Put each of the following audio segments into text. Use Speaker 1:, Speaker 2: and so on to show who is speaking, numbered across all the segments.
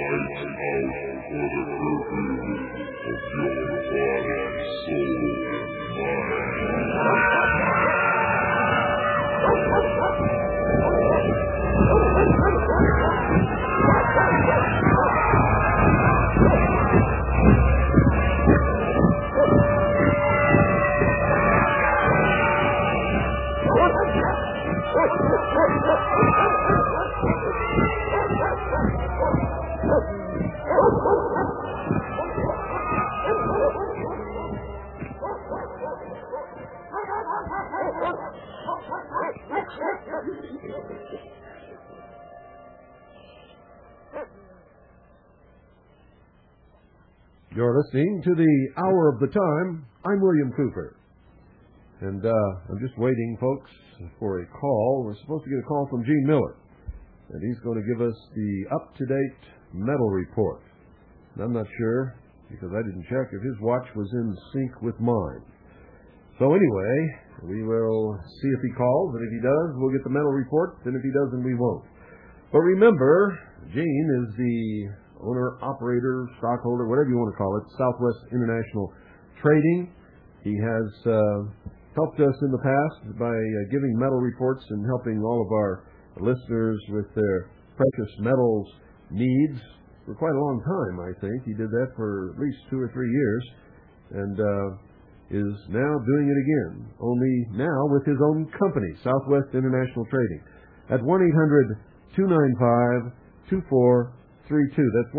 Speaker 1: You're listening to the Hour of the Time. I'm William Cooper. And I'm just waiting, folks, for a call. We're supposed to get a call from Gene Miller. And he's going to give us the up-to-date metal report. And I'm not sure, because I didn't check, if his watch was in sync with mine. So anyway, we will see if he calls. And if he does, we'll get the metal report. And if he doesn't, we won't. But remember, Gene is the owner, operator, stockholder, whatever you want to call it, Southwest International Trading. He has helped us in the past by giving metal reports and helping all of our listeners with their precious metals needs for quite a long time, I think. He did that for at least 2 or 3 years and is now doing it again, only now with his own company, Southwest International Trading, at 1-800-295-2432. That's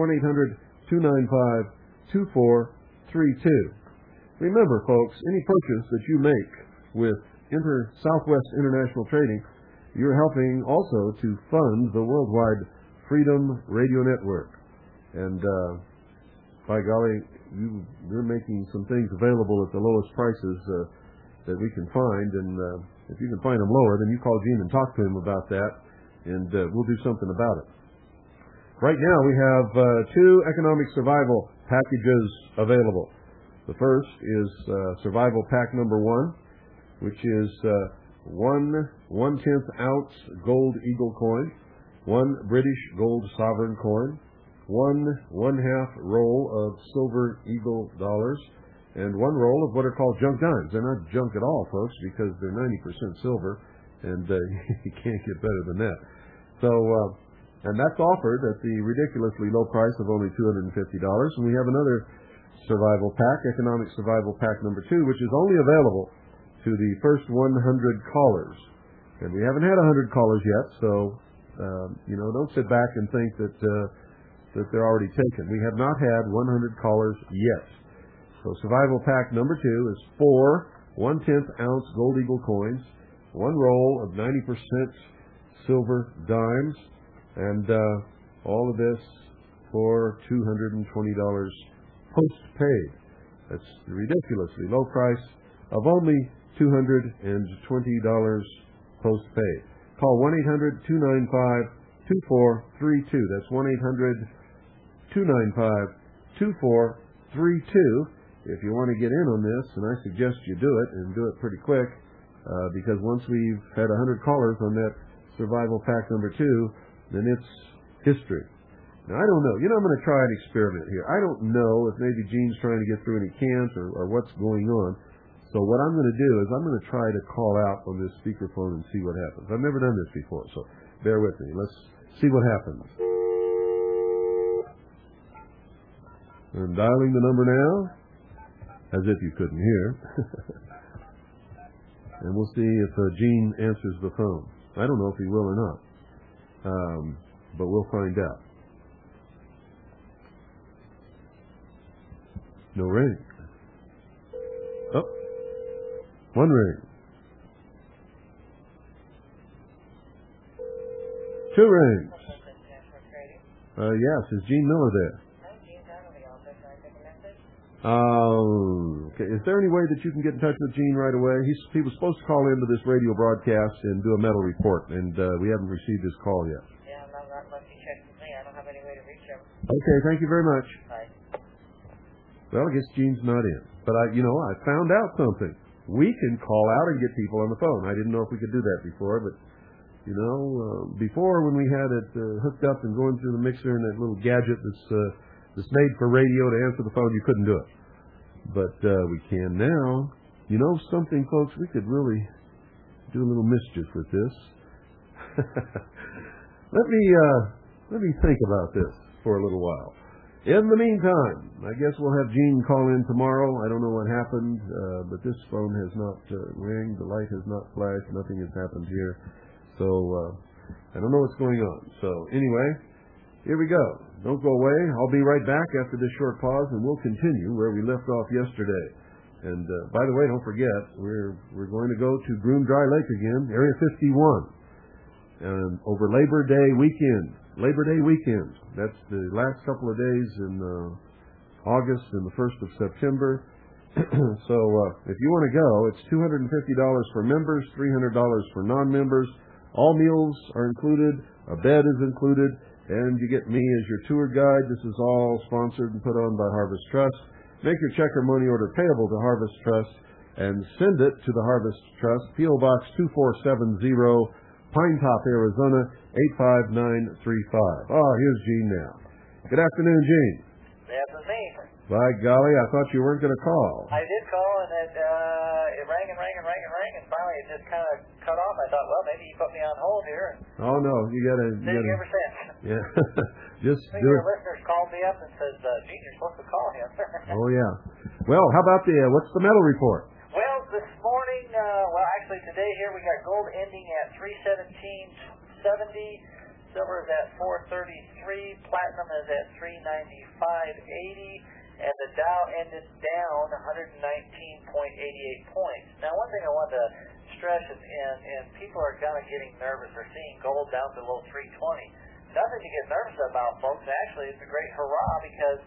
Speaker 1: 1-800-295-2432. Remember, folks, any purchase that you make with Southwest International Trading, you're helping also to fund the worldwide Freedom Radio Network. And by golly, you're making some things available at the lowest prices that we can find. And if you can find them lower, then you call Gene and talk to him about that, and we'll do something about it. Right now, we have 2 economic survival packages available. The first is Survival Pack number 1, which is 1 1/10 ounce gold eagle coin, 1 British gold sovereign coin, 1 1/2 roll of silver eagle dollars, and 1 roll of what are called junk dimes. They're not junk at all, folks, because they're 90% silver, and you can't get better than that. So, and that's offered at the ridiculously low price of only $250. And we have another survival pack, Economic Survival Pack number 2, which is only available to the first 100 callers. And we haven't had 100 callers yet, so, don't sit back and think that they're already taken. We have not had 100 callers yet. So Survival Pack number 2 is 4 1/10 ounce gold eagle coins, 1 roll of 90% silver dimes, and all of this for $220 post-paid. That's the ridiculously low price of only $220 post-paid. Call 1-800-295-2432. That's 1-800-295-2432 if you want to get in on this, and I suggest you do it, and do it pretty quick, because once we've had 100 callers on that Survival Pack number 2, then it's history. Now, I don't know. I'm going to try an experiment here. I don't know if maybe Gene's trying to get through any cans or what's going on. So what I'm going to do is I'm going to try to call out on this speakerphone and see what happens. I've never done this before, so bear with me. Let's see what happens. I'm dialing the number now, as if you couldn't hear. And we'll see if Gene answers the phone. I don't know if he will or not. But we'll find out. No ring. Oh, 1 ring. 2 rings. Yes, is Gene Miller there? Okay. Is there any way that you can get in touch with Gene right away? He was supposed to call into this radio broadcast and do a metal report, and we haven't received his call yet.
Speaker 2: Yeah, not unless he checks with me. I don't have any way to reach him.
Speaker 1: Okay, thank you very much.
Speaker 2: Bye.
Speaker 1: Well, I guess Gene's not in. But I found out something. We can call out and get people on the phone. I didn't know if we could do that before, but Before when we had it hooked up and going through the mixer and that little gadget that's made for radio to answer the phone, you couldn't do it. But we can now. Something, folks, we could really do a little mischief with this. Let me think about this for a little while. In the meantime, I guess we'll have Gene call in tomorrow. I don't know what happened, but this phone has not rang. The light has not flashed. Nothing has happened here. So I don't know what's going on. So anyway, here we go. Don't go away. I'll be right back after this short pause, and we'll continue where we left off yesterday. And by the way, don't forget, we're going to go to Groom Dry Lake again, Area 51, and over Labor Day weekend. That's the last couple of days in August and the 1st of September. So if you want to go, it's $250 for members, $300 for non-members. All meals are included, a bed is included, and you get me as your tour guide. This is all sponsored and put on by Harvest Trust. Make your check or money order payable to Harvest Trust and send it to the Harvest Trust, P.O. Box 2470, Pine Top, Arizona, 85935. Oh, here's Gene now. Good afternoon, Gene.
Speaker 2: That's me.
Speaker 1: By golly, I thought you weren't going to call.
Speaker 2: I did call, and it rang, and finally it just kind of cut off. I thought, well, maybe you put me on hold here.
Speaker 1: Oh, no, you got to...
Speaker 2: Ever since.
Speaker 1: Yeah, just do
Speaker 2: your
Speaker 1: it.
Speaker 2: listeners called me up and said, Gene, you're supposed to call him.
Speaker 1: Oh, yeah. Well, how about what's the metal report?
Speaker 2: Well, this morning, actually today here we got gold ending at 317.70, silver is at 433, platinum is at 395.80, and the Dow ended down 119.88 points. Now, one thing I want to stress is, and people are kind of getting nervous, they're seeing gold down below 320. Nothing to get nervous about, folks. Actually, it's a great hurrah because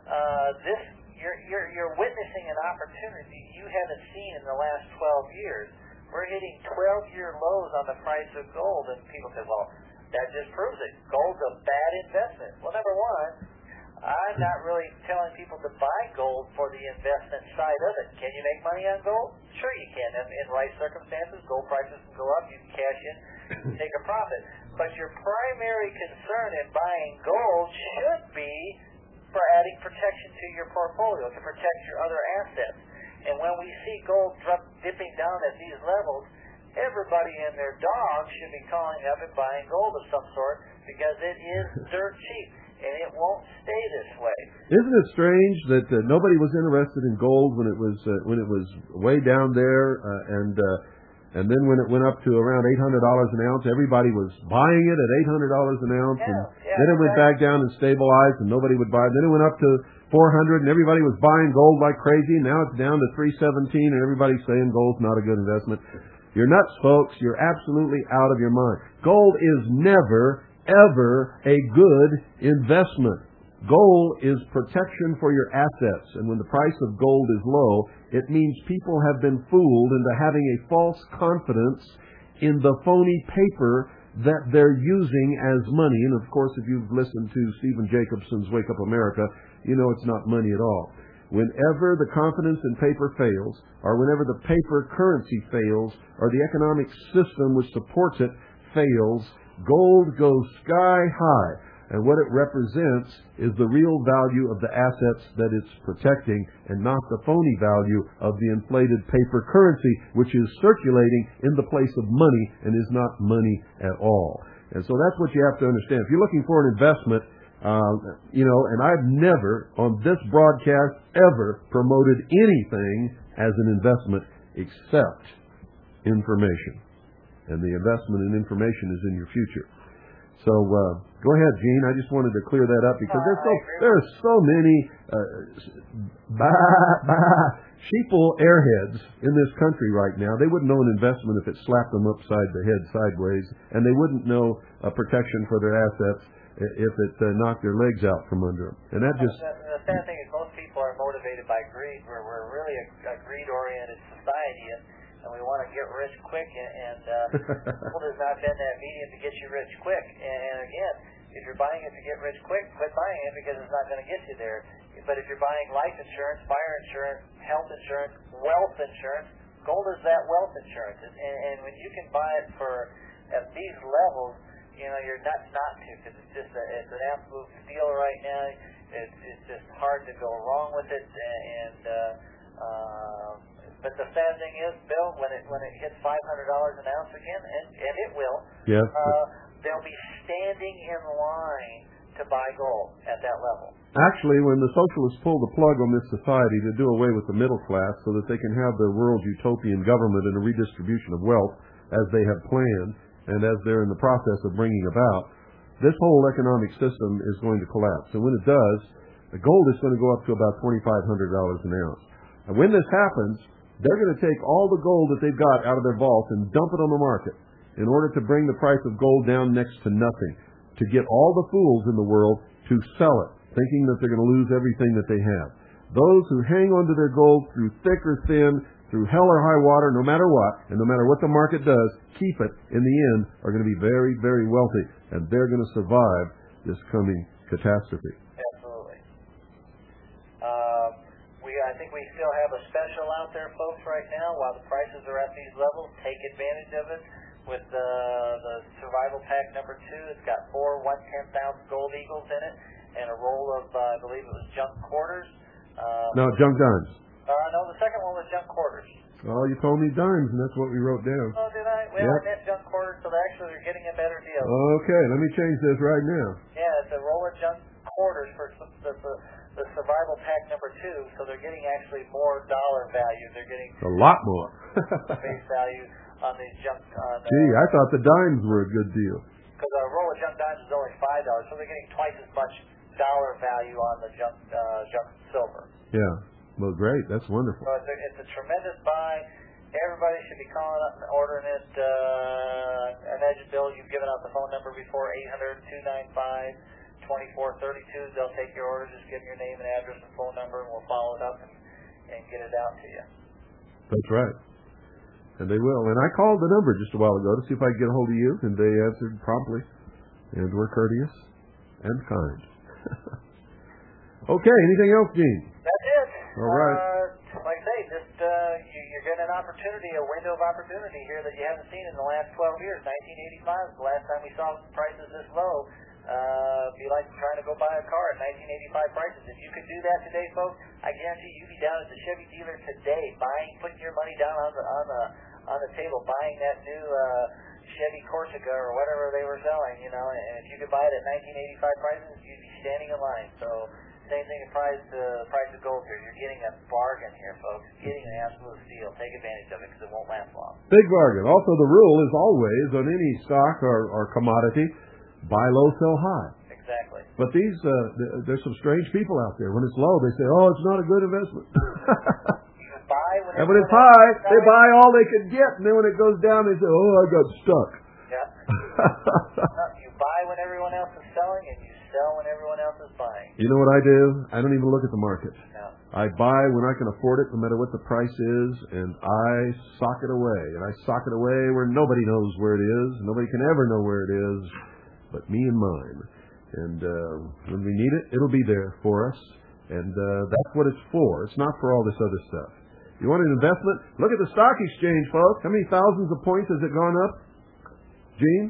Speaker 2: you're witnessing an opportunity you haven't seen in the last 12 years. We're hitting 12-year lows on the price of gold, and people say, well, that just proves it. Gold's a bad investment. Well, number one, I'm not really telling people to buy gold for the investment side of it. Can you make money on gold? Sure you can. In right circumstances, gold prices can go up. You can cash in, take a profit. But your primary concern in buying gold should be for adding protection to your portfolio, to protect your other assets. And when we see gold dipping down at these levels, everybody and their dog should be calling up and buying gold of some sort because it is dirt cheap, and it won't stay this way.
Speaker 1: Isn't it strange that nobody was interested in gold when it was way down there, and then when it went up to around $800 an ounce, everybody was buying it at $800 an ounce, then it went back down and stabilized, and nobody would buy it. Then it went up to $400, and everybody was buying gold like crazy. And now it's down to $317, and everybody's saying gold's not a good investment. You're nuts, folks. You're absolutely out of your mind. Gold is never, ever a good investment. Gold is protection for your assets, and when the price of gold is low, it means people have been fooled into having a false confidence in the phony paper that they're using as money. And of course, if you've listened to Stephen Jacobson's Wake Up America, you know it's not money at all. Whenever the confidence in paper fails, or whenever the paper currency fails, or the economic system which supports it fails, gold goes sky high. And what it represents is the real value of the assets that it's protecting, and not the phony value of the inflated paper currency, which is circulating in the place of money and is not money at all. And so that's what you have to understand. If you're looking for an investment, and I've never on this broadcast ever promoted anything as an investment except information. And the investment in information is in your future. So go ahead, Gene. I just wanted to clear that up because there are so many sheeple airheads in this country right now. They wouldn't know an investment if it slapped them upside the head sideways, and they wouldn't know a protection for their assets if it knocked their legs out from under them. And that just...
Speaker 2: The sad thing is most people are motivated by greed. We're really a greed-oriented society, and we want to get rich quick, and gold has not been that medium to get you rich quick. And again, if you're buying it to get rich quick, quit buying it because it's not going to get you there. But if you're buying life insurance, fire insurance, health insurance, wealth insurance, gold is that wealth insurance. And when you can buy it for at these levels, you're nuts not to, because it's an absolute steal right now. It's just hard to go wrong with it, but the sad thing is, Bill, when it hits $500 an ounce again, and it will,
Speaker 1: yes,
Speaker 2: they'll be standing in line to buy gold at that level.
Speaker 1: Actually, when the socialists pull the plug on this society to do away with the middle class so that they can have their world's utopian government and a redistribution of wealth as they have planned and as they're in the process of bringing about, this whole economic system is going to collapse. And when it does, the gold is going to go up to about $2,500 an ounce. And when this happens, they're going to take all the gold that they've got out of their vault and dump it on the market in order to bring the price of gold down next to nothing, to get all the fools in the world to sell it, thinking that they're going to lose everything that they have. Those who hang on to their gold through thick or thin, through hell or high water, no matter what, and no matter what the market does, keep it, in the end, are going to be very, very wealthy, and they're going to survive this coming catastrophe.
Speaker 2: Absolutely. I think we still have a special out there, folks, right now. While the prices are at these levels, take advantage of it with the Survival Pack number 2. It's got 4 1/10-ounce gold eagles in it, and a roll of, I believe it was junk quarters.
Speaker 1: No, junk dimes.
Speaker 2: No, the second one was junk quarters.
Speaker 1: Oh, you told me dimes, and that's what we wrote down.
Speaker 2: Oh, did I? Well,
Speaker 1: yep.
Speaker 2: I meant junk quarters, so they're getting a better deal.
Speaker 1: Okay, let me change this right now.
Speaker 2: Yeah, it's a roll of junk quarters for the Survival Pack number 2, so they're getting actually more dollar value. They're getting
Speaker 1: a lot more
Speaker 2: face value on these junk.
Speaker 1: Gee, I thought the dimes were a good deal.
Speaker 2: Because a roll of junk dimes is only $5, so they're getting twice as much dollar value on the junk silver.
Speaker 1: Yeah, well, great. That's wonderful.
Speaker 2: So it's a tremendous buy. Everybody should be calling up and ordering it. I imagine, Bill, you've given out the phone number before, 800-295-2432. They'll take your order. Just give them your name and address and phone number, and we'll follow it up and get it out to you.
Speaker 1: That's right. And they will. And I called the number just a while ago to see if I could get a hold of you, and they answered promptly. And were courteous and kind. Okay, anything else, Gene?
Speaker 2: That's it.
Speaker 1: All right.
Speaker 2: Like I say, you're getting an opportunity, a window of opportunity here that you haven't seen in the last 12 years. 1985 is the last time we saw prices this low. It'd be like trying to go buy a car at 1985 prices. If you could do that today, folks, I guarantee you'd be down at the Chevy dealer today, putting your money down on the table, buying that new Chevy Corsica or whatever they were selling, and if you could buy it at 1985 prices, you'd be standing in line. So same thing applies to the price of gold here. You're getting a bargain here, folks. Getting an absolute steal. Take advantage of it because it won't last long.
Speaker 1: Big bargain. Also, the rule is always on any stock or commodity, buy low, sell high.
Speaker 2: Exactly.
Speaker 1: But there's some strange people out there. When it's low, they say, oh, it's not a good investment. And when it's high, they buy all they can get. And then when it goes down, they say, oh, I got stuck.
Speaker 2: Yeah. You buy when everyone else is selling, and you sell when everyone else is buying.
Speaker 1: You know what I do? I don't even look at the market.
Speaker 2: No.
Speaker 1: I buy when I can afford it, no matter what the price is, and I sock it away. And I sock it away where nobody knows where it is. Nobody can ever know where it is but me and mine. And when we need it, it'll be there for us. And that's what it's for. It's not for all this other stuff. You want an investment? Look at the stock exchange, folks. How many thousands of points has it gone up? Gene?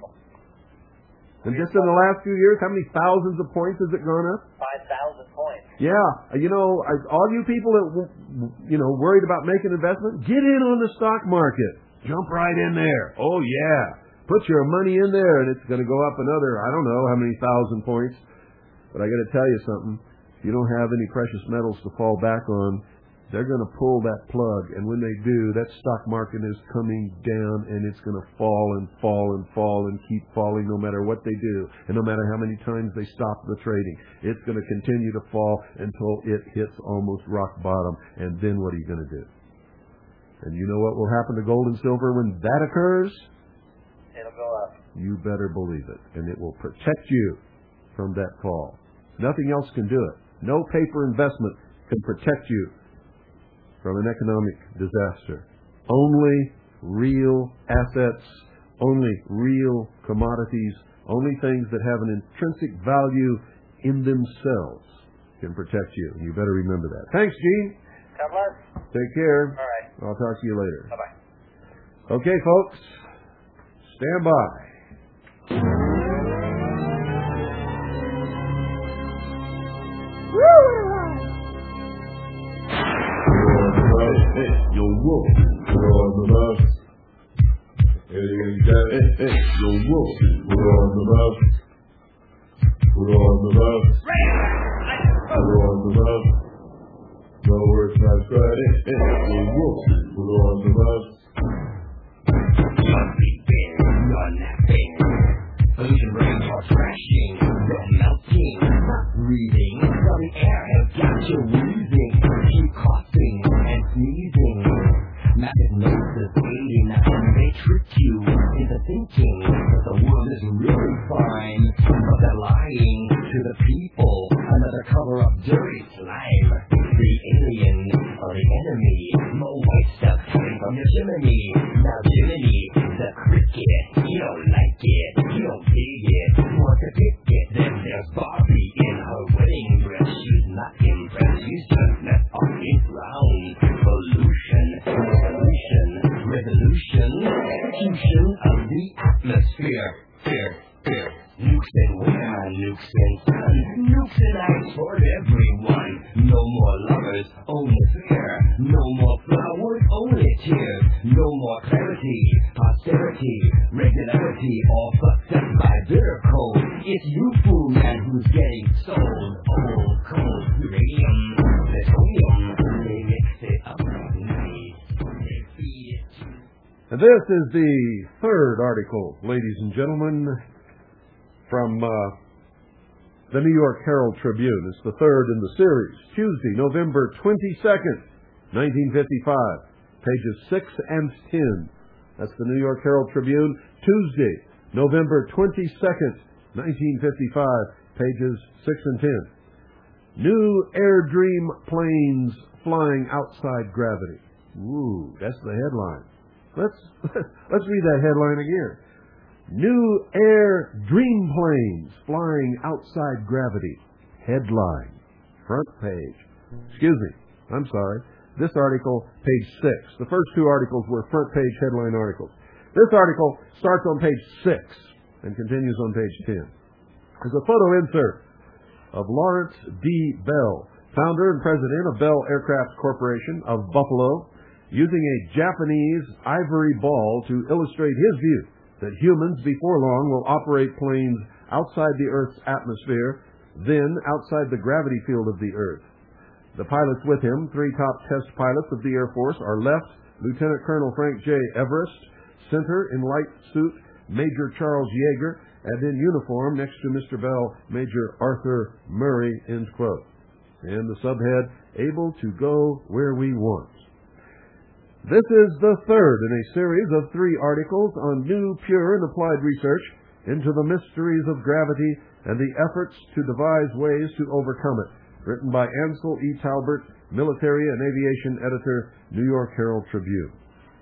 Speaker 1: And just in the last few years, how many thousands of points has it gone up?
Speaker 2: 5,000 points.
Speaker 1: Yeah. All you people that, worried about making an investment, get in on the stock market. Jump right in there. Oh, yeah. Put your money in there, and it's going to go up another, I don't know how many thousand points. But I got to tell you something. If you don't have any precious metals to fall back on, they're going to pull that plug. And when they do, that stock market is coming down, and it's going to fall and fall and fall and keep falling no matter what they do. And no matter how many times they stop the trading, it's going to continue to fall until it hits almost rock bottom. And then what are you going to do? And you know what will happen to gold and silver when that occurs?
Speaker 2: It'll go up.
Speaker 1: You better believe it. And it will protect you from that fall. Nothing else can do it. No paper investment can protect you from an economic disaster. Only real assets, only real commodities, only things that have an intrinsic value in themselves can protect you. You better remember that. Thanks, Gene.
Speaker 2: God bless.
Speaker 1: Take care.
Speaker 2: All right.
Speaker 1: I'll talk to you later.
Speaker 2: Bye-bye.
Speaker 1: Okay, folks. Stand by. wolf, put on the mask. Hey, Jack, yo, wolf, put on the mask. Put on the mask. Put on the mask. No words, not right. Yo, wolf, put on the mask.
Speaker 3: You're sleeping, you're napping. Pollution rains are crashing, you're melting, not breathing. The air has got you wheezing. Keep coughing and sneezing. Massive noses aiding, and they trick you into thinking that the world is really fine. But they're lying to the people, another cover-up dirty slime. The alien or the enemy, more white stuff coming from your chimney. Now Jiminy, the cricket, you don't like it, you don't dig it, you want to pick it. Then there's Barbie in her wedding dress, she's not impressed, she's just left off its round. Pollution, revolution, execution of the atmosphere. Fear. Nukes and where, nukes and sun, nukes and ice for everyone. No more lovers, only fear. No more flowers, only tears. No more clarity, posterity, regularity, all fucked up by bitter cold. It's you, fool man, who's getting sold. Old, cold, uranium, plutonium. They mix it up nice. They feed it to...
Speaker 1: And this is the third article, ladies and gentlemen, from the New York Herald Tribune. It's the third in the series. Tuesday, November 22nd, 1955, pages 6 and 10. That's the New York Herald Tribune. Tuesday, November 22nd, 1955, pages 6 and 10. New Air Dream planes flying outside gravity. Ooh, that's the headline. Let's read that headline again. New Air Dream planes flying outside gravity. Headline. Front page. Excuse me. I'm sorry. This article, page 6. The first two articles were front page headline articles. This article starts on page 6 and continues on page 10. There's a photo insert of Lawrence D. Bell, founder and president of Bell Aircraft Corporation of Buffalo, using a Japanese ivory ball to illustrate his view that humans before long will operate planes outside the Earth's atmosphere, then outside the gravity field of the Earth. The pilots with him, three top test pilots of the Air Force, are left Lieutenant Colonel Frank J. Everest, center in light suit Major Charles Yeager, and in uniform next to Mr. Bell, Major Arthur Murray, end quote. And the subhead, able to go where we want. This is the third in a series of 3 articles on new, pure, and applied research into the mysteries of gravity and the efforts to devise ways to overcome it, written by Ansel E. Talbert, military and aviation editor, New York Herald Tribune.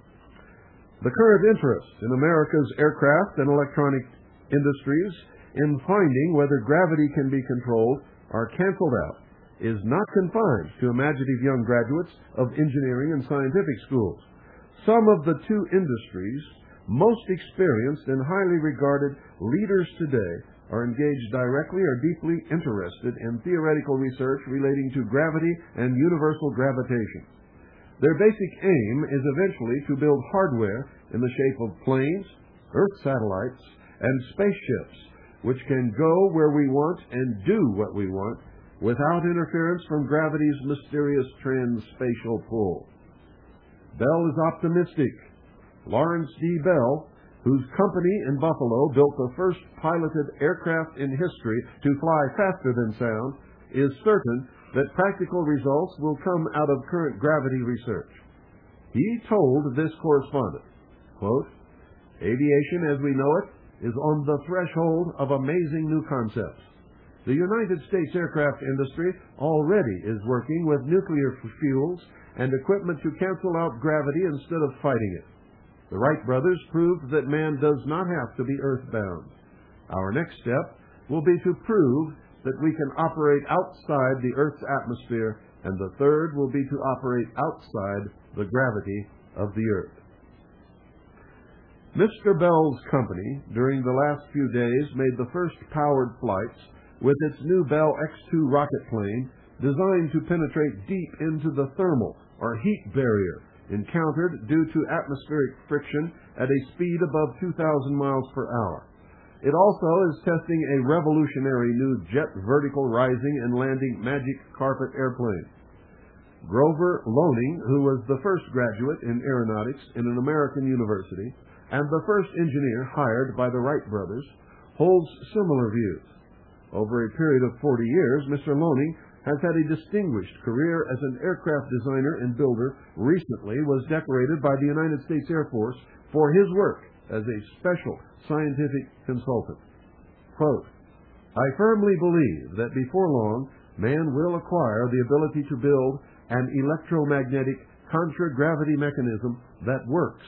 Speaker 1: The current interest in America's aircraft and electronic industries in finding whether gravity can be controlled or canceled out is not confined to imaginative young graduates of engineering and scientific schools. Some of the 2 industries most experienced and highly regarded leaders today are engaged directly or deeply interested in theoretical research relating to gravity and universal gravitation. Their basic aim is eventually to build hardware in the shape of planes, Earth satellites, and spaceships, which can go where we want and do what we want, without interference from gravity's mysterious trans-spatial pull. Bell is optimistic. Lawrence D. Bell, whose company in Buffalo built the first piloted aircraft in history to fly faster than sound, is certain that practical results will come out of current gravity research. He told this correspondent, quote, "Aviation as we know it is on the threshold of amazing new concepts. The United States aircraft industry already is working with nuclear fuels and equipment to cancel out gravity instead of fighting it. The Wright brothers proved that man does not have to be earthbound. Our next step will be to prove that we can operate outside the Earth's atmosphere, and the third will be to operate outside the gravity of the Earth." Mr. Bell's company, during the last few days, made the first powered flights with its new Bell X-2 rocket plane designed to penetrate deep into the thermal or heat barrier encountered due to atmospheric friction at a speed above 2,000 miles per hour. It also is testing a revolutionary new jet vertical rising and landing magic carpet airplane. Grover Loening, who was the first graduate in aeronautics in an American university and the first engineer hired by the Wright brothers, holds similar views. Over a period of 40 years, Mr. Loening has had a distinguished career as an aircraft designer and builder. Recently was decorated by the United States Air Force for his work as a special scientific consultant. Quote, "I firmly believe that before long, man will acquire the ability to build an electromagnetic contragravity mechanism that works,"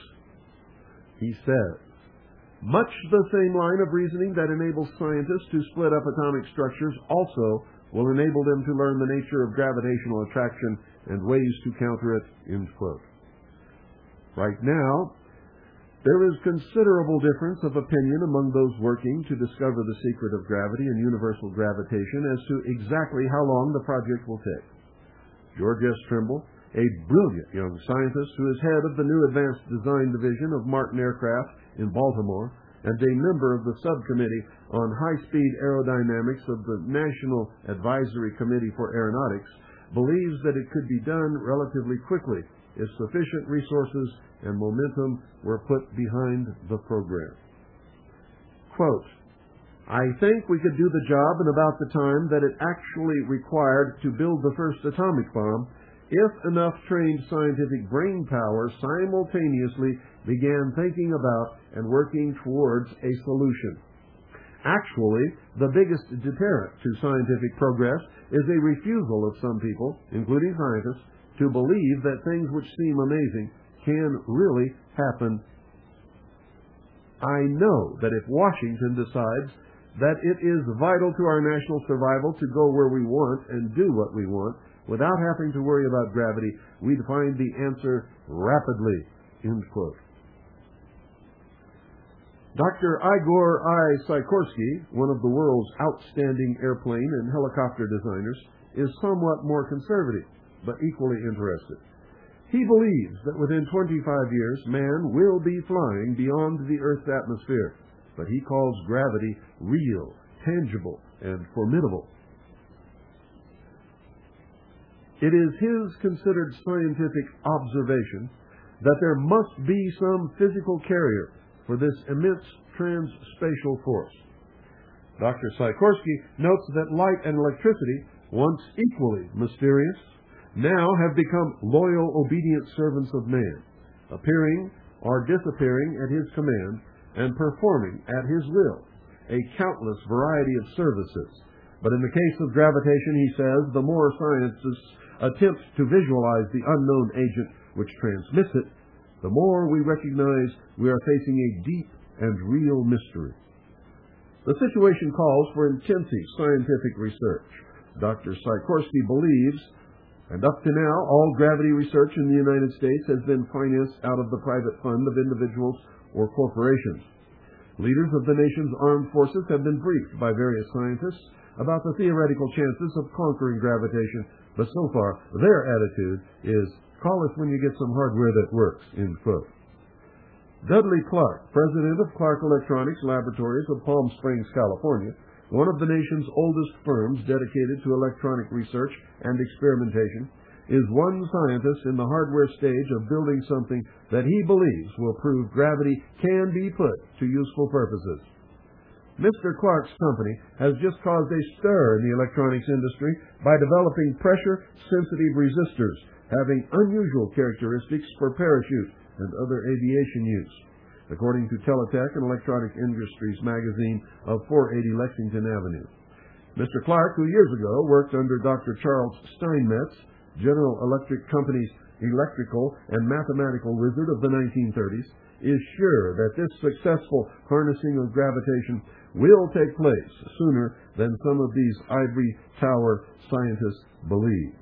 Speaker 1: he says. Much the same line of reasoning that enables scientists to split up atomic structures also will enable them to learn the nature of gravitational attraction and ways to counter it, end quote. Right now, there is considerable difference of opinion among those working to discover the secret of gravity and universal gravitation as to exactly how long the project will take. George S. Trimble, a brilliant young scientist who is head of the new Advanced Design Division of Martin Aircraft in Baltimore and a member of the subcommittee on high-speed aerodynamics of the National Advisory Committee for Aeronautics, believes that it could be done relatively quickly if sufficient resources and momentum were put behind the program. Quote, "I think we could do the job in about the time that it actually required to build the first atomic bomb if enough trained scientific brain power simultaneously began thinking about and working towards a solution. Actually, the biggest deterrent to scientific progress is a refusal of some people, including scientists, to believe that things which seem amazing can really happen. I know that if Washington decides that it is vital to our national survival to go where we want and do what we want without having to worry about gravity, we'd find the answer rapidly," end quote. Dr. Igor I. Sikorsky, one of the world's outstanding airplane and helicopter designers, is somewhat more conservative, but equally interested. He believes that within 25 years, man will be flying beyond the Earth's atmosphere, but he calls gravity real, tangible, and formidable. It is his considered scientific observation that there must be some physical carrier for this immense trans-spatial force. Dr. Sikorsky notes that light and electricity, once equally mysterious, now have become loyal, obedient servants of man, appearing or disappearing at his command and performing at his will a countless variety of services. But in the case of gravitation, he says, the more scientists attempt to visualize the unknown agent which transmits it, the more we recognize we are facing a deep and real mystery. The situation calls for intensive scientific research. Dr. Sikorsky believes, and up to now, all gravity research in the United States has been financed out of the private fund of individuals or corporations. Leaders of the nation's armed forces have been briefed by various scientists about the theoretical chances of conquering gravitation, but so far their attitude is, call us when you get some hardware that works, end quote. Dudley Clark, president of Clark Electronics Laboratories of Palm Springs, California, one of the nation's oldest firms dedicated to electronic research and experimentation, is one scientist in the hardware stage of building something that he believes will prove gravity can be put to useful purposes. Mr. Clark's company has just caused a stir in the electronics industry by developing pressure-sensitive resistors having unusual characteristics for parachute and other aviation use, according to Teletech and Electronic Industries magazine of 480 Lexington Avenue. Mr. Clark, who years ago worked under Dr. Charles Steinmetz, General Electric Company's electrical and mathematical wizard of the 1930s, is sure that this successful harnessing of gravitation will take place sooner than some of these ivory tower scientists believe.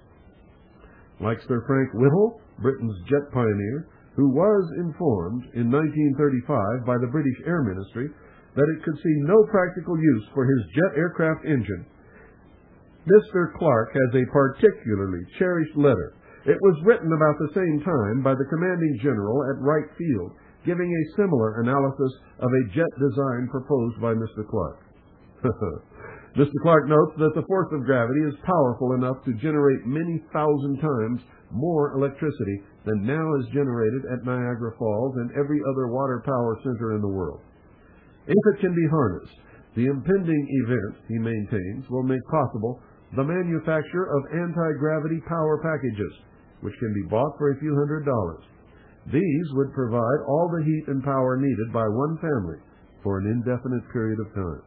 Speaker 1: Like Sir Frank Whittle, Britain's jet pioneer, who was informed in 1935 by the British Air Ministry that it could see no practical use for his jet aircraft engine, Mr. Clark has a particularly cherished letter It was written about the same time by the commanding general at Wright Field, giving a similar analysis of a jet design proposed by Mr. Clark. Mr. Clark notes that the force of gravity is powerful enough to generate many thousand times more electricity than now is generated at Niagara Falls and every other water power center in the world. If it can be harnessed, the impending event, he maintains, will make possible the manufacture of anti-gravity power packages, which can be bought for a few $100s. These would provide all the heat and power needed by one family for an indefinite period of time.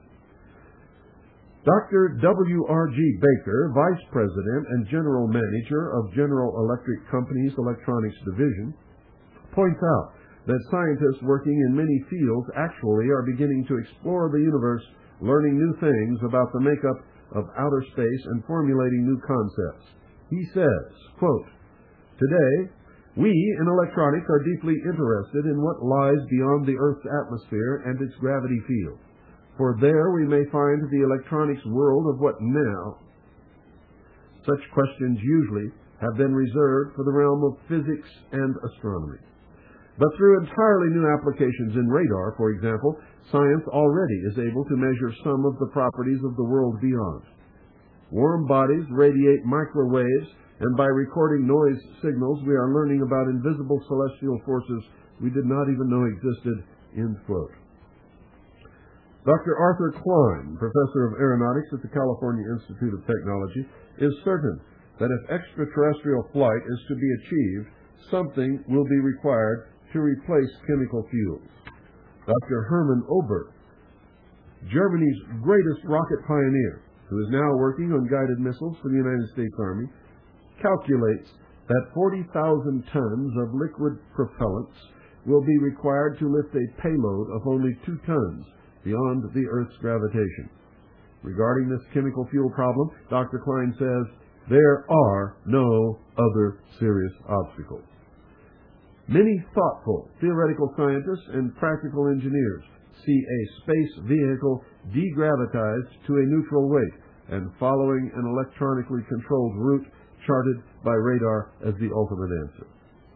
Speaker 1: Dr. W.R.G. Baker, Vice President and General Manager of General Electric Company's Electronics Division, points out that scientists working in many fields actually are beginning to explore the universe, learning new things about the makeup of outer space and formulating new concepts. He says, quote, "Today, we in electronics are deeply interested in what lies beyond the Earth's atmosphere and its gravity field. For there we may find the electronics world of what now." Such questions usually have been reserved for the realm of physics and astronomy. But through entirely new applications in radar, for example, science already is able to measure some of the properties of the world beyond. Warm bodies radiate microwaves, and by recording noise signals, we are learning about invisible celestial forces we did not even know existed, end quote. Dr. Arthur Klein, professor of aeronautics at the California Institute of Technology, is certain that if extraterrestrial flight is to be achieved, something will be required to replace chemical fuels. Dr. Hermann Oberth, Germany's greatest rocket pioneer, who is now working on guided missiles for the United States Army, calculates that 40,000 tons of liquid propellants will be required to lift a payload of only 2 tons beyond the Earth's gravitation. Regarding this chemical fuel problem, Dr. Klein says, there are no other serious obstacles. Many thoughtful theoretical scientists and practical engineers see a space vehicle degravitized to a neutral weight and following an electronically controlled route charted by radar as the ultimate answer.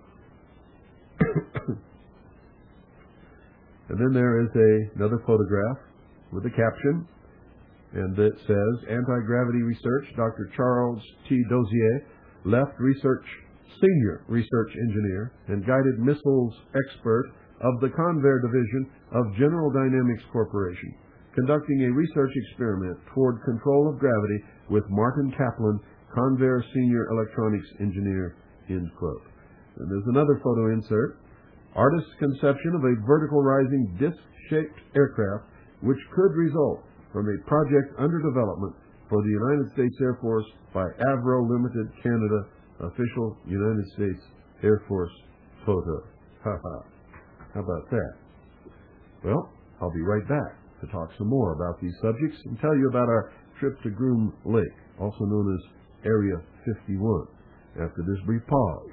Speaker 1: And then there is another photograph with a caption, and it says, Anti-Gravity Research, Dr. Charles T. Dozier, left senior research engineer and guided missiles expert of the Convair division of General Dynamics Corporation, conducting a research experiment toward control of gravity with Martin Kaplan, Convair senior electronics engineer, end quote. And there's another photo insert. Artist's conception of a vertical rising disc-shaped aircraft which could result from a project under development for the United States Air Force by Avro Limited Canada, official United States Air Force photo. Ha ha. How about that? Well, I'll be right back to talk some more about these subjects and tell you about our trip to Groom Lake, also known as Area 51, after this brief pause.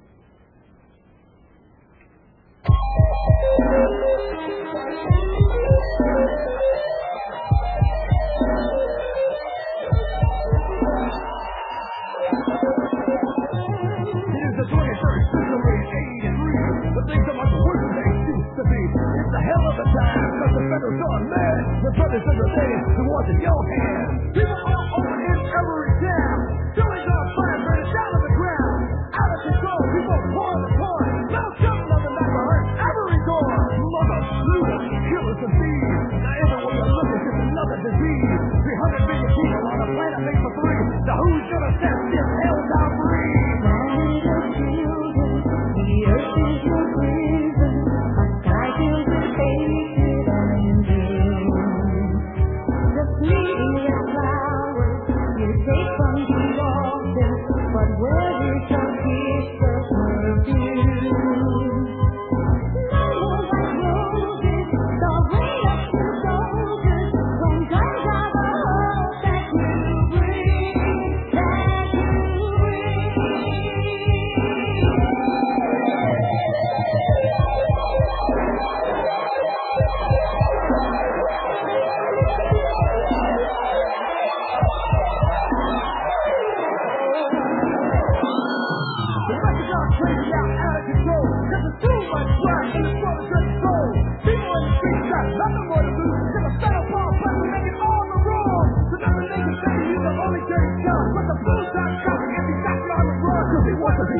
Speaker 4: The brothers of the day, the ones in your hands. People all over in every town. Doing our fire burn down to the ground. Out of control, people pour the corn. Now something on the back of her every door. Mother, looters, killers and thieves. Now everywhere you look is just another disease. 300 million people on a planet made for 3. Now who's gonna set this hell down free? The earth is your prison. A sky filled with hatred and doom. The fleeting flowers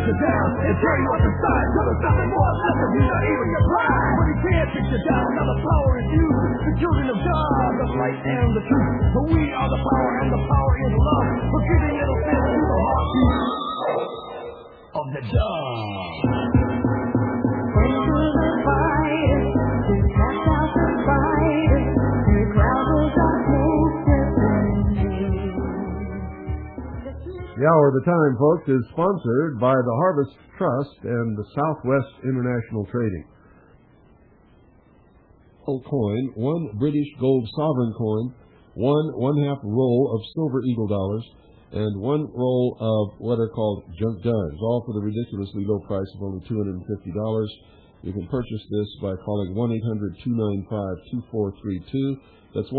Speaker 4: you down and tear you up inside till there's nothing more left of you, not even your pride. But he can't fix you down, now the power is you, the children of God, the light and the truth. For we are the power, and the power is love, forgiving little sins to the heartbeat of the dove.
Speaker 5: Into the fire, to cast out the fire, to crowd of darkness within.
Speaker 1: The Hour of the Time, folks, is sponsored by the Harvest Trust and the Southwest International Trading. Coin, one British gold sovereign coin, one-half roll of silver eagle dollars, and one roll of what are called junk dimes, all for the ridiculously low price of only $250. You can purchase this by calling 1-800-295-2432. That's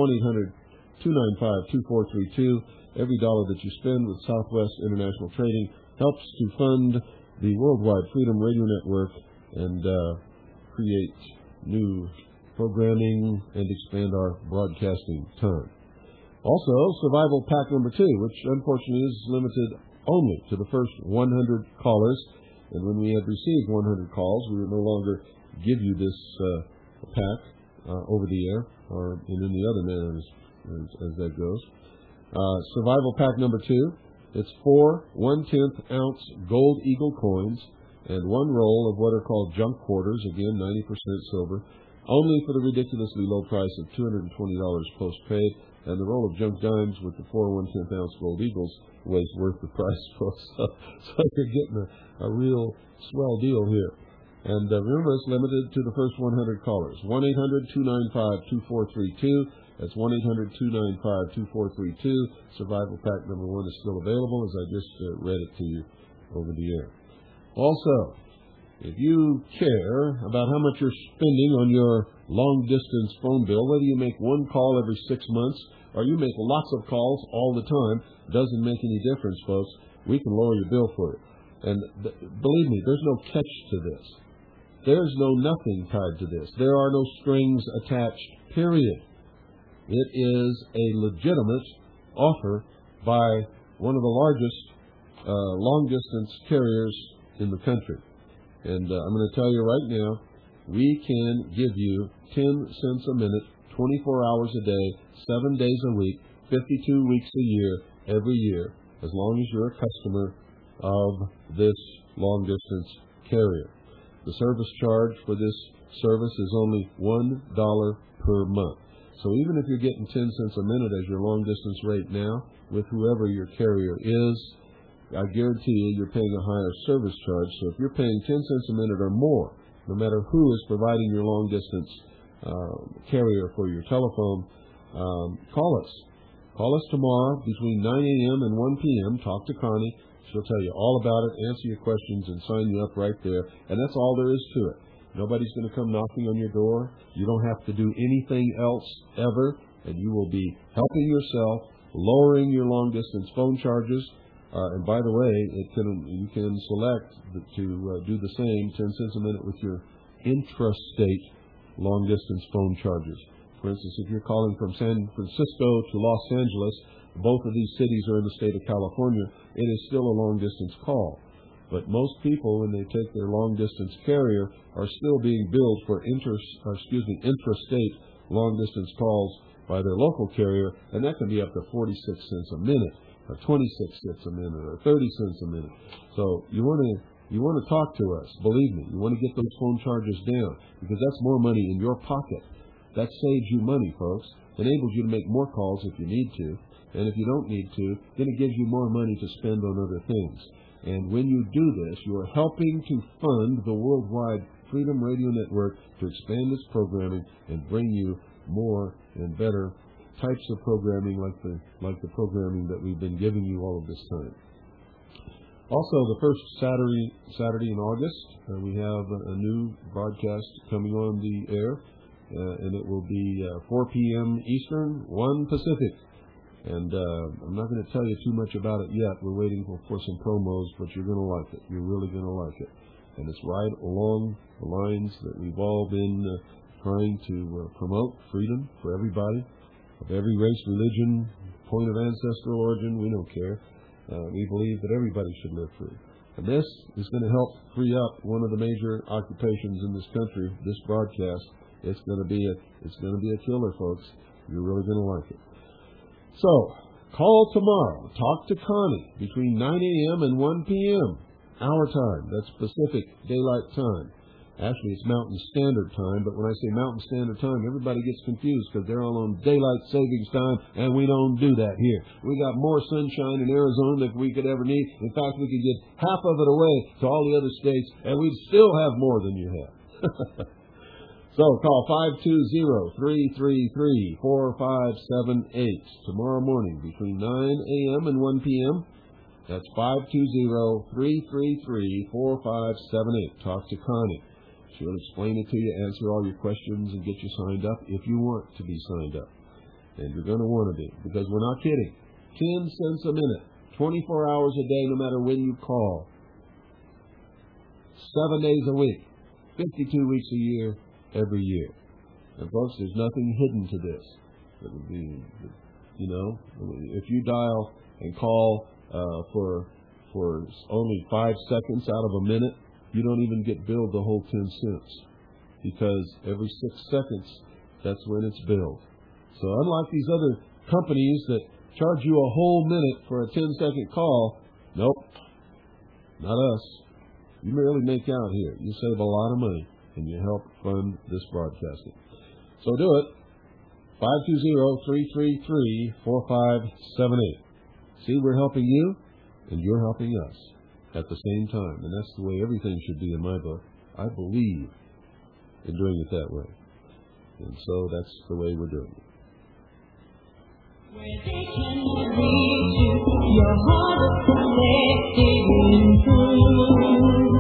Speaker 1: 1-800-295-2432. Every dollar that you spend with Southwest International Trading helps to fund the Worldwide Freedom Radio Network and create new programming and expand our broadcasting time. Also, Survival Pack number 2, which unfortunately is limited only to the first 100 callers. And when we had received 100 calls, we would no longer give you this pack over the air or in any other manner as that goes. Survival Pack number 2, it's 4 1/10 ounce Gold Eagle coins and one roll of what are called junk quarters, again 90% silver, only for the ridiculously low price of $220 post-paid, and the roll of junk dimes with the 4 1/10 ounce Gold Eagles was worth the price, folks. So you're getting a real swell deal here. And remember, it's limited to the first 100 callers. 1-800-295-2432. That's 1-800-295-2432. Survival Pack number 1 is still available, as I just read it to you over the air. Also, if you care about how much you're spending on your long-distance phone bill, whether you make one call every 6 months or you make lots of calls all the time, doesn't make any difference, folks. We can lower your bill for you. And believe me, there's no catch to this. There's nothing tied to this. There are no strings attached, period. It is a legitimate offer by one of the largest long-distance carriers in the country. And I'm going to tell you right now, we can give you 10 cents a minute, 24 hours a day, 7 days a week, 52 weeks a year, every year, as long as you're a customer of this long-distance carrier. The service charge for this service is only $1 per month. So even if you're getting 10 cents a minute as your long-distance rate now, with whoever your carrier is, I guarantee you you're paying a higher service charge. So if you're paying 10 cents a minute or more, no matter who is providing your long-distance carrier for your telephone, call us. Call us tomorrow between 9 a.m. and 1 p.m. Talk to Connie. She'll tell you all about it, answer your questions, and sign you up right there. And that's all there is to it. Nobody's going to come knocking on your door. You don't have to do anything else ever, and you will be helping yourself, lowering your long-distance phone charges. And by the way, you can select to do the same 10 cents a minute with your intrastate long-distance phone charges. For instance, if you're calling from San Francisco to Los Angeles, both of these cities are in the state of California, it is still a long-distance call. But most people, when they take their long-distance carrier, are still being billed for intrastate long-distance calls by their local carrier, and that can be up to 46 cents a minute, or 26 cents a minute, or 30 cents a minute. So you want to talk to us. Believe me, you want to get those phone charges down, because that's more money in your pocket. That saves you money, folks. Enables you to make more calls if you need to, and if you don't need to, then it gives you more money to spend on other things. And when you do this, you are helping to fund the Worldwide Freedom Radio Network to expand its programming and bring you more and better types of programming like the programming that we've been giving you all of this time. Also, the first Saturday in August, we have a new broadcast coming on the air, and it will be 4 p.m. Eastern, 1 Pacific. And I'm not going to tell you too much about it yet. We're waiting for some promos, but you're going to like it. You're really going to like it. And it's right along the lines that we've all been trying to promote freedom for everybody, of every race, religion, point of ancestral origin. We don't care. We believe that everybody should live free. And this is going to help free up one of the major occupations in this country, this broadcast. It's going to be a killer, folks. You're really going to like it. So, call tomorrow. Talk to Connie between 9 a.m. and 1 p.m. Our time. That's Pacific Daylight Time. Actually, it's Mountain Standard Time, but when I say Mountain Standard Time, everybody gets confused because they're all on Daylight Savings Time, and we don't do that here. We got more sunshine in Arizona than we could ever need. In fact, we could get half of it away to all the other states, and we'd still have more than you have. So call 520-333-4578 tomorrow morning between 9 a.m. and 1 p.m. That's 520-333-4578. Talk to Connie. She'll explain it to you, answer all your questions, and get you signed up if you want to be signed up. And you're going to want to be, because we're not kidding. 10 cents a minute, 24 hours a day, no matter when you call. 7 days a week, 52 weeks a year, every year. And folks, there's nothing hidden to this. It would be, if you dial and call for only 5 seconds out of a minute, you don't even get billed the whole 10 cents, because every 6 seconds, that's when it's billed. So unlike these other companies that charge you a whole minute for a 10-second call, nope, not us. You barely make out here. You save a lot of money, and you help fund this broadcasting. So do it. 520-333-4578. See, we're helping you, and you're helping us at the same time. And that's the way everything should be in my book. I believe in doing it that way. And so that's the way we're doing it.
Speaker 5: Where they cannot reach you, your heart is connected in truth.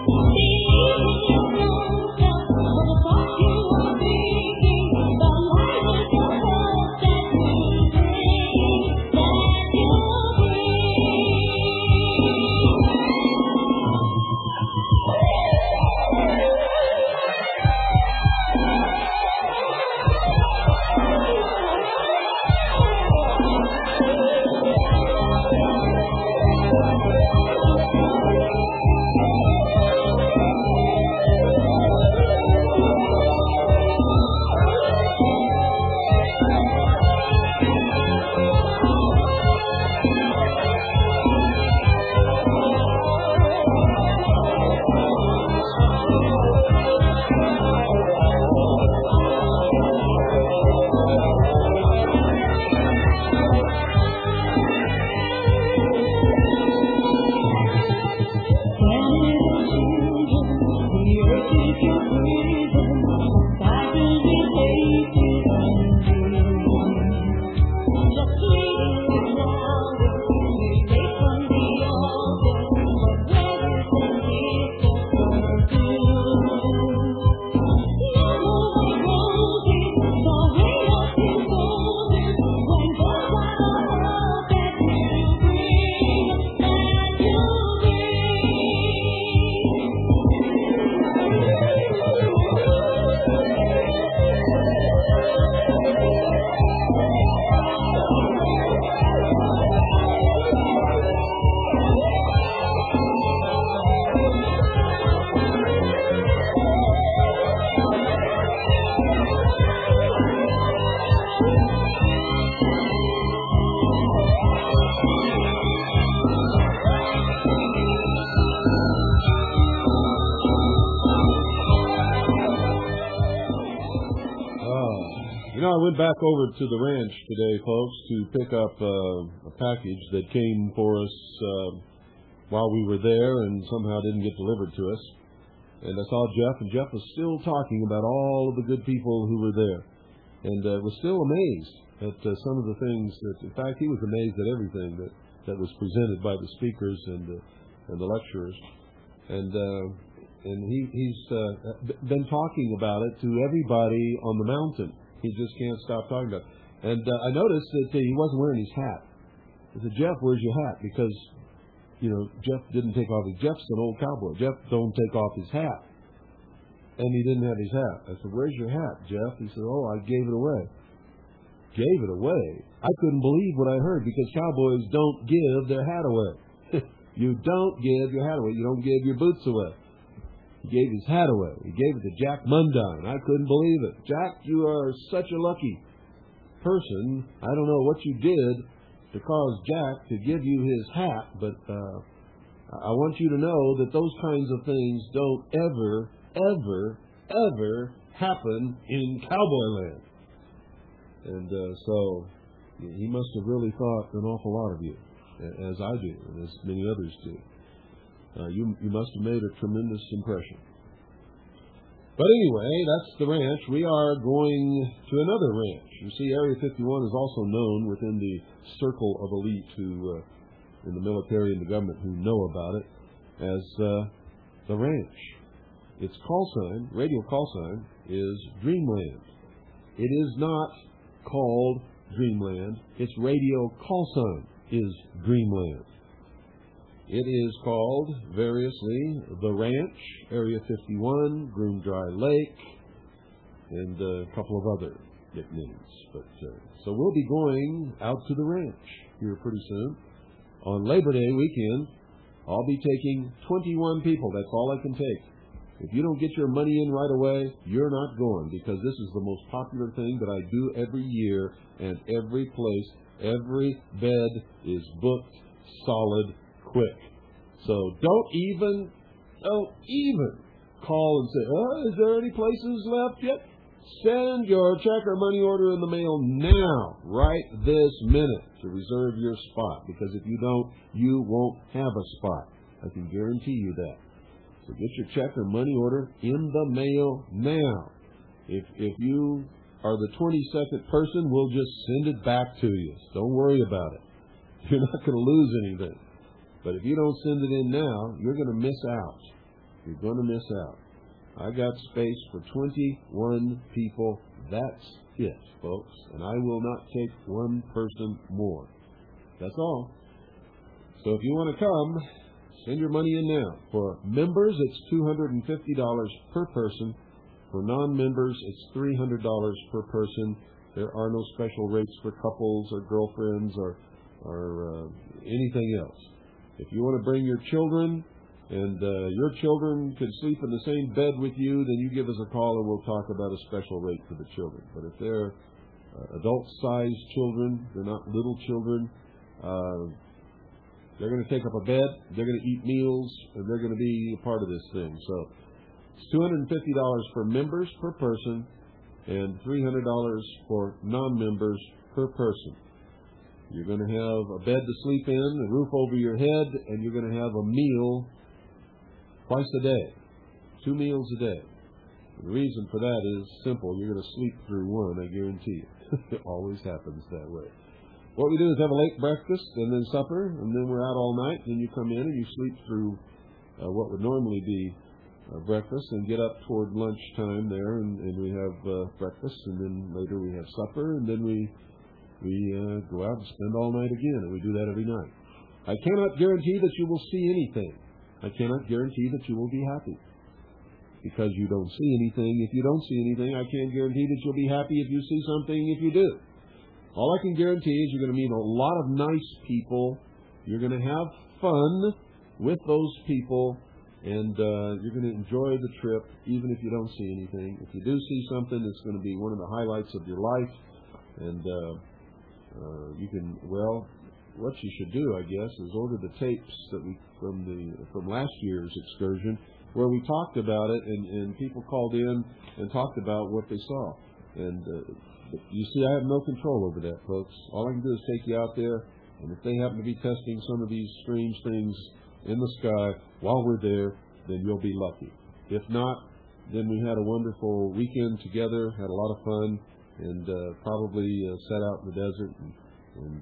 Speaker 1: I went back over to the ranch today, folks, to pick up a package that came for us while we were there and somehow didn't get delivered to us. And I saw Jeff, and Jeff was still talking about all of the good people who were there. And was still amazed at some of the things that, in fact, he was amazed at everything that was presented by the speakers and the lecturers. And he's been talking about it to everybody on the mountain. He just can't stop talking about it. And I noticed that he wasn't wearing his hat. I said, Jeff, where's your hat? Because, Jeff didn't take off his... Jeff's an old cowboy. Jeff don't take off his hat. And he didn't have his hat. I said, where's your hat, Jeff? He said, oh, I gave it away. Gave it away? I couldn't believe what I heard, because cowboys don't give their hat away. You don't give your hat away. You don't give your boots away. He gave his hat away. He gave it to Jack Mundine. I couldn't believe it. Jack, you are such a lucky person. I don't know what you did to cause Jack to give you his hat, but I want you to know that those kinds of things don't ever, ever, ever happen in cowboy land. And so he must have really thought an awful lot of you, as I do, and as many others do. You must have made a tremendous impression. But anyway, that's the ranch. We are going to another ranch. You see, Area 51 is also known within the circle of elite who, in the military and the government, who know about it as the ranch. Its call sign, radio call sign, is Dreamland. It is not called Dreamland. Its radio call sign is Dreamland. It is called, variously, The Ranch, Area 51, Groom Dry Lake, and a couple of other nicknames. But so we'll be going out to the ranch here pretty soon. On Labor Day weekend, I'll be taking 21 people. That's all I can take. If you don't get your money in right away, you're not going, because this is the most popular thing that I do every year, and every place, every bed is booked solid quick. So don't even call and say, is there any places left yet? Send your check or money order in the mail now, right this minute, to reserve your spot, because if you don't, you won't have a spot. I can guarantee you that. So get your check or money order in the mail now. If you are the 22nd person, we'll just send it back to you. So don't worry about it. You're not going to lose anything. But if you don't send it in now, you're going to miss out. You're going to miss out. I got space for 21 people. That's it, folks. And I will not take one person more. That's all. So if you want to come, send your money in now. For members, it's $250 per person. For non-members, it's $300 per person. There are no special rates for couples or girlfriends or anything else. If you want to bring your children and your children can sleep in the same bed with you, then you give us a call and we'll talk about a special rate for the children. But if they're adult-sized children, they're not little children, they're going to take up a bed, they're going to eat meals, and they're going to be a part of this thing. So it's $250 for members per person and $300 for non-members per person. You're going to have a bed to sleep in, a roof over your head, and you're going to have a meal twice a day, 2 meals a day. The reason for that is simple. You're going to sleep through one, I guarantee you. It always happens that way. What we do is have a late breakfast and then supper, and then we're out all night. Then you come in and you sleep through what would normally be breakfast and get up toward lunchtime there, and we have breakfast, and then later we have supper, and then we go out and spend all night again, and we do that every night. I cannot guarantee that you will see anything. I cannot guarantee that you will be happy because you don't see anything. If you don't see anything, I can't guarantee that you'll be happy if you see something if you do. All I can guarantee is you're going to meet a lot of nice people. You're going to have fun with those people, and you're going to enjoy the trip even if you don't see anything. If you do see something, it's going to be one of the highlights of your life, and you can, well, what you should do, I guess, is order the tapes that from last year's excursion where we talked about it, and people called in and talked about what they saw. And you see, I have no control over that, folks. All I can do is take you out there, and if they happen to be testing some of these strange things in the sky while we're there, then you'll be lucky. If not, then we had a wonderful weekend together, had a lot of fun, and probably sat out in the desert and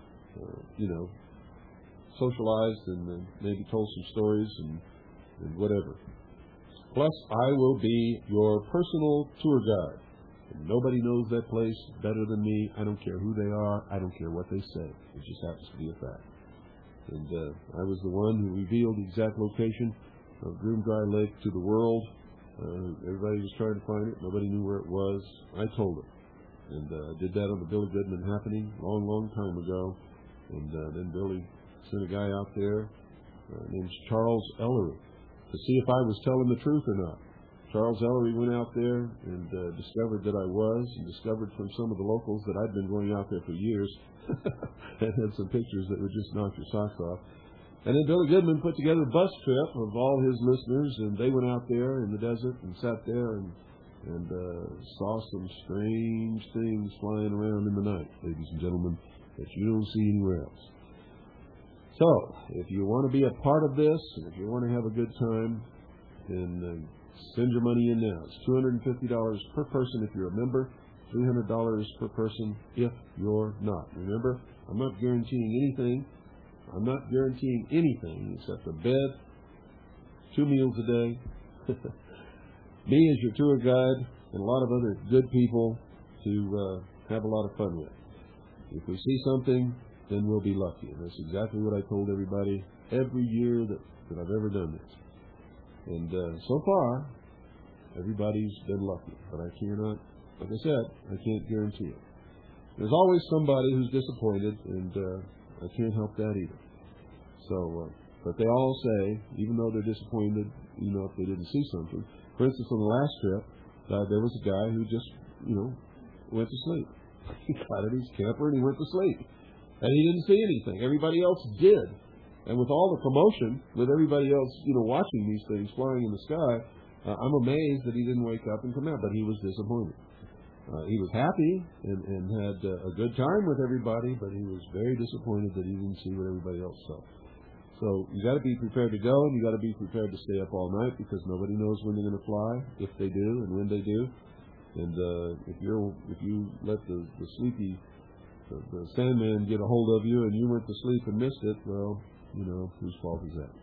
Speaker 1: socialized and maybe told some stories and whatever. Plus, I will be your personal tour guide. And nobody knows that place better than me. I don't care who they are. I don't care what they say. It just happens to be a fact. And I was the one who revealed the exact location of Groom Dry Lake to the world. Everybody was trying to find it. Nobody knew where it was. I told them. And I did that on the Billy Goodman Happening long, long time ago. And then Billy sent a guy out there named Charles Ellery, to see if I was telling the truth or not. Charles Ellery went out there and discovered that I was, and discovered from some of the locals that I'd been going out there for years, and had some pictures that would just knock your socks off. And then Billy Goodman put together a bus trip of all his listeners, and they went out there in the desert and sat there and saw some strange things flying around in the night, ladies and gentlemen, that you don't see anywhere else. So, if you want to be a part of this, and if you want to have a good time, then send your money in now. It's $250 per person if you're a member, $300 per person if you're not. Remember, I'm not guaranteeing anything. I'm not guaranteeing anything except a bed, 2 meals a day, me as your tour guide, and a lot of other good people to have a lot of fun with. If we see something, then we'll be lucky. And that's exactly what I told everybody every year that I've ever done this. And so far, everybody's been lucky. But I cannot, like I said, I can't guarantee it. There's always somebody who's disappointed, and I can't help that either. So, but they all say, even though they're disappointed, if they didn't see something. For instance, on the last trip, there was a guy who just, went to sleep. He got in his camper and he went to sleep. And he didn't see anything. Everybody else did. And with all the commotion, with everybody else, watching these things flying in the sky, I'm amazed that he didn't wake up and come out, but he was disappointed. He was happy and had a good time with everybody, but he was very disappointed that he didn't see what everybody else saw. So you got to be prepared to go, and you got to be prepared to stay up all night, because nobody knows when they're going to fly, if they do, and when they do. And if you let the sleepy the Sandman get a hold of you and you went to sleep and missed it, well, whose fault is that?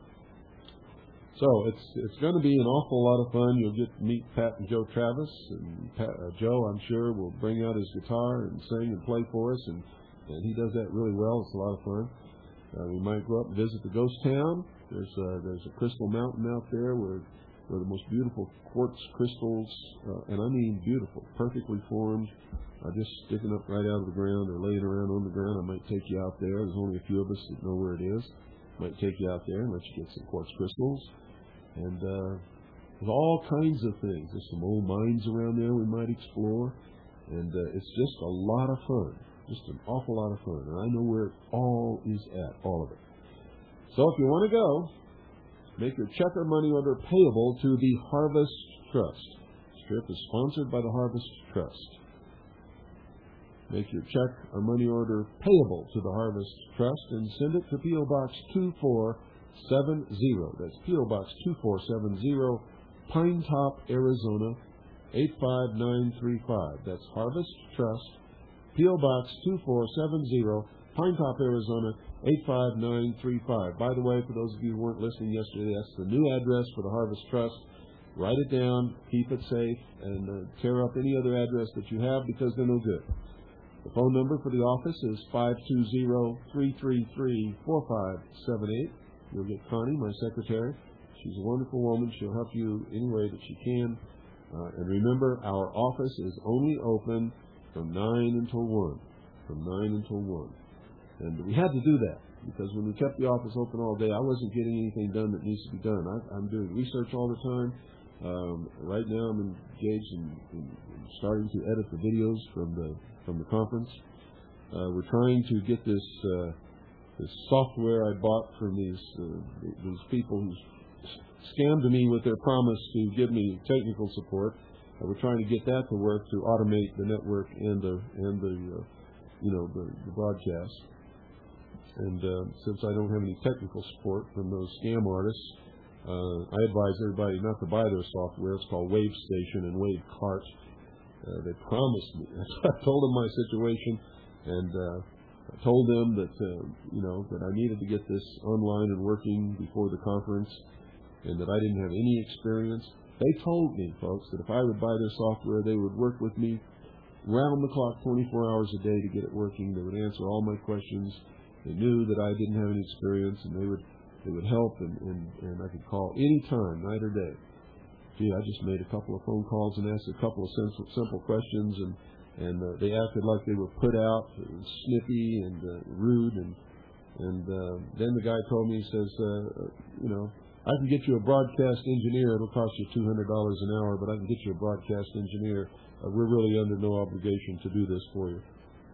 Speaker 1: So it's going to be an awful lot of fun. You'll get to meet Pat and Joe Travis, and Joe, I'm sure, will bring out his guitar and sing and play for us, and he does that really well. It's a lot of fun. We might go up and visit the ghost town. There's a crystal mountain out there where the most beautiful quartz crystals, and I mean beautiful, perfectly formed, just sticking up right out of the ground or laying around on the ground. I might take you out there. There's only a few of us that know where it is. Might take you out there and let you get some quartz crystals. And there's all kinds of things. There's some old mines around there we might explore. And it's just a lot of fun. Just an awful lot of fun. And I know where it all is at, all of it. So if you want to go, make your check or money order payable to the Harvest Trust. This trip is sponsored by the Harvest Trust. Make your check or money order payable to the Harvest Trust and send it to P.O. Box 2470. That's P.O. Box 2470, Pine Top, Arizona, 85935. That's Harvest Trust, P.O. Box 2470, Pine Top, Arizona, 85935. By the way, for those of you who weren't listening yesterday, that's the new address for the Harvest Trust. Write it down, keep it safe, and tear up any other address that you have, because they're no good. The phone number for the office is 520-333-4578. You'll get Connie, my secretary. She's a wonderful woman. She'll help you any way that she can. And remember, our office is only open from 9 until 1. From 9 until 1. And we had to do that, because when we kept the office open all day, I wasn't getting anything done that needs to be done. I'm doing research all the time. Right now I'm engaged in starting to edit the videos from the conference. We're trying to get this software I bought from these people who scammed me with their promise to give me technical support. We're trying to get that to work to automate the network and the broadcast. And since I don't have any technical support from those scam artists, I advise everybody not to buy their software. It's called Wave Station and Wave Cart. They promised me. I told them my situation, and I told them that that I needed to get this online and working before the conference, and that I didn't have any experience. They told me, folks, that if I would buy their software, they would work with me round the clock, 24 hours a day to get it working. They would answer all my questions. They knew that I didn't have any experience, and they would help, and I could call any time, night or day. Gee, I just made a couple of phone calls and asked a couple of simple questions, and they acted like they were put out, snippy and rude, and And then the guy told me, he says, I can get you a broadcast engineer. It'll cost you $200 an hour, but I can get you a broadcast engineer. We're really under no obligation to do this for you.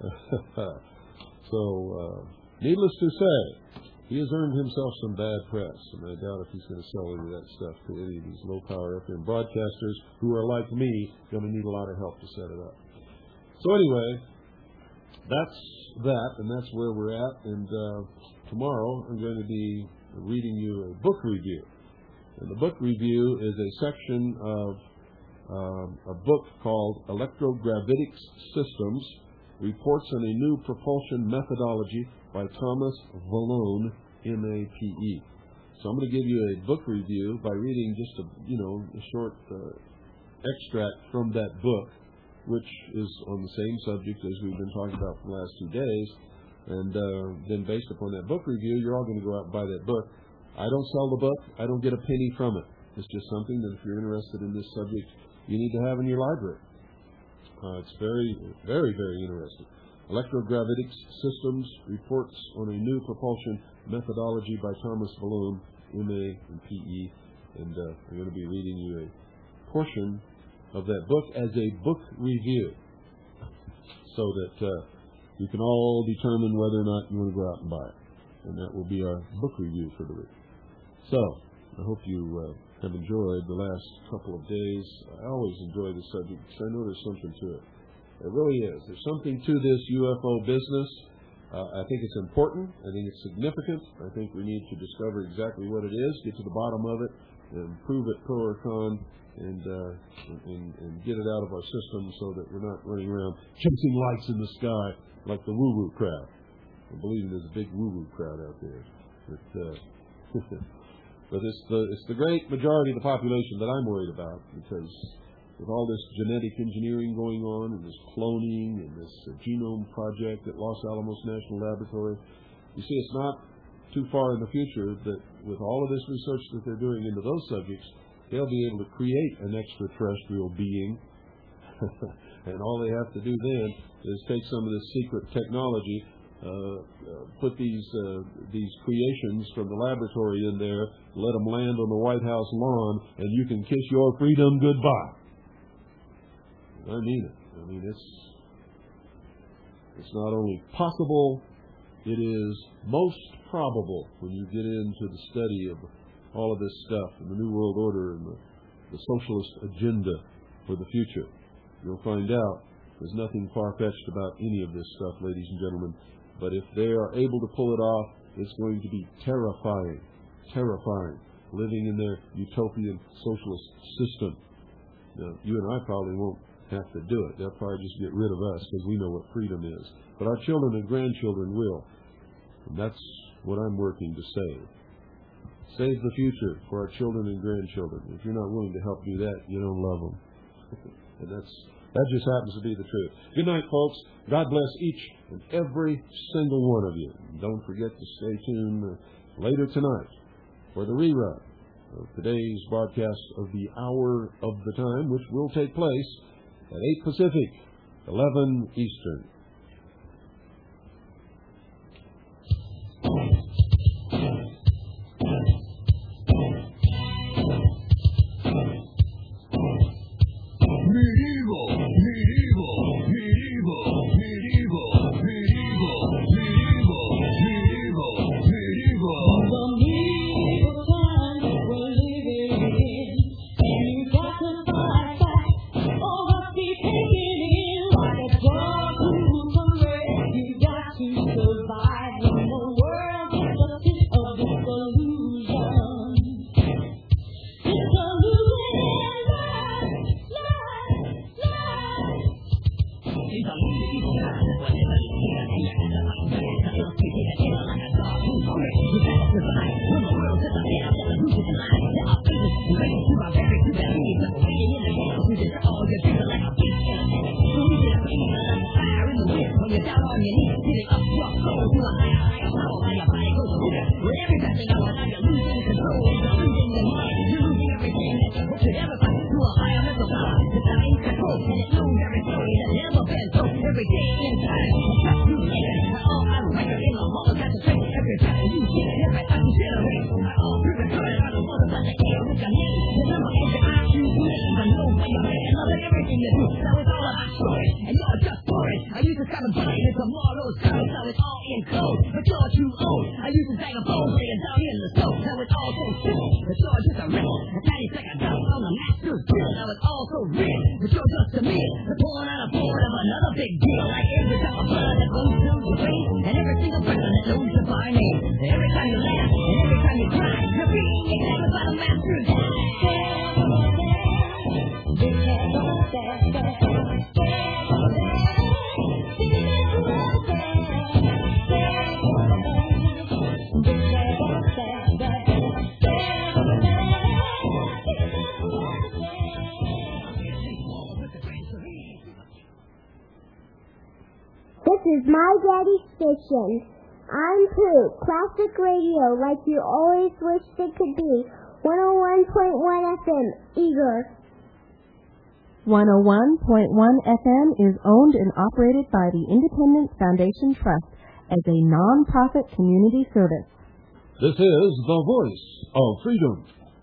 Speaker 1: So, needless to say, he has earned himself some bad press, and I doubt if he's going to sell any of that stuff to any of these low-power FM broadcasters who are, like me, going to need a lot of help to set it up. So anyway, that's that, and that's where we're at. And tomorrow I'm going to be reading you a book review. And the book review is a section of a book called Electrogravitics Systems, Reports on a New Propulsion Methodology by Thomas Vallone, M.A.P.E. So I'm going to give you a book review by reading just a short extract from that book, which is on the same subject as we've been talking about for the last 2 days. And then based upon that book review, you're all going to go out and buy that book. I don't sell the book. I don't get a penny from it. It's just something that if you're interested in this subject, you need to have in your library. It's very, very, very interesting. Electrogravitics Systems, Reports on a New Propulsion Methodology by Thomas Vallone, M.A.P.E. And I'm going to be reading you a portion of that book as a book review so that you can all determine whether or not you want to go out and buy it. And that will be our book review for the week. So, I hope you have enjoyed the last couple of days. I always enjoy the subject because I know there's something to it. There really is. There's something to this UFO business. I think it's important. I think it's significant. I think we need to discover exactly what it is, get to the bottom of it, and prove it pro or con, and get it out of our system so that we're not running around chasing lights in the sky like the woo-woo crowd. I believe there's a big woo-woo crowd out there. But it's the great majority of the population that I'm worried about, because with all this genetic engineering going on and this cloning and this genome project at Los Alamos National Laboratory, you see, it's not too far in the future that with all of this research that they're doing into those subjects, they'll be able to create an extraterrestrial being. And all they have to do then is take some of this secret technology, put these creations from the laboratory in there, let them land on the White House lawn, and you can kiss your freedom goodbye. I mean it. I mean, it's not only possible, it is most probable when you get into the study of all of this stuff and the New World Order and the socialist agenda for the future. You'll find out there's nothing far-fetched about any of this stuff, ladies and gentlemen. But if they are able to pull it off, it's going to be terrifying, terrifying, living in their utopian socialist system. Now, you and I probably won't have to do it. They'll probably just get rid of us because we know what freedom is. But our children and grandchildren will. And that's what I'm working to save. Save the future for our children and grandchildren. If you're not willing to help do that, you don't love them. And that just happens to be the truth. Good night, folks. God bless each and every single one of you. And don't forget to stay tuned later tonight for the rerun of today's broadcast of the Hour of the Time, which will take place at 8 Pacific, 11 Eastern.
Speaker 3: Every day in time, just you later. Oh, I'm record in the hall, got to drink every got a bite, it's a Marlowe's code, so it's all in code. But you're too old. I used to take a phone, lay it down in the stove. Now it's all so simple. But you're just a riddle. A tiny second down on the master's grill. Now it's all so real. But you're just a meal. The pouring on a board of another big deal. Like every drop of blood that runs through your veins. And every single person that knows your by name. Every time you laugh, and every time you cry, you're being examined by the master's eye.
Speaker 6: This is my daddy's station. I'm Pooh, classic radio like you always wished it could be. 101.1 FM, Eager.
Speaker 5: 101.1 FM is owned and operated by the Independence Foundation Trust as a non-profit community service.
Speaker 1: This is the voice of freedom.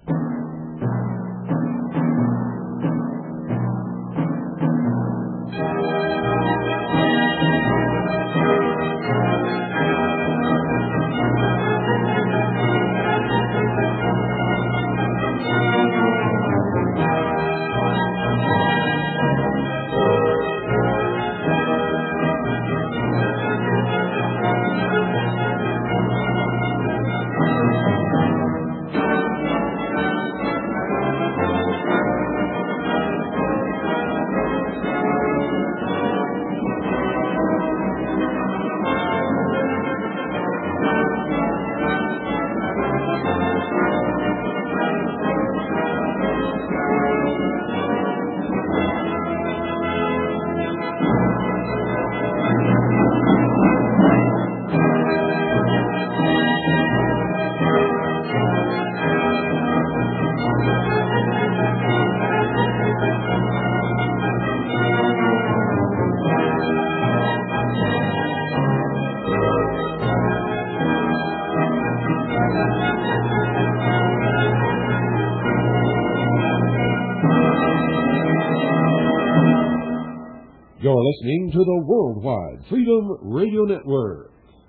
Speaker 1: You're listening to the Worldwide Freedom Radio Network.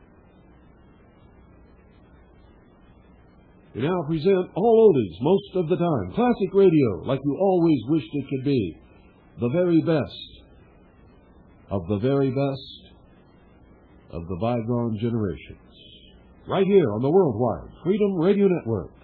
Speaker 1: We now present all oldies most of the time. Classic radio, like you always wished it could be. The very best of the very best of the bygone generations. Right here on the Worldwide Freedom Radio Network.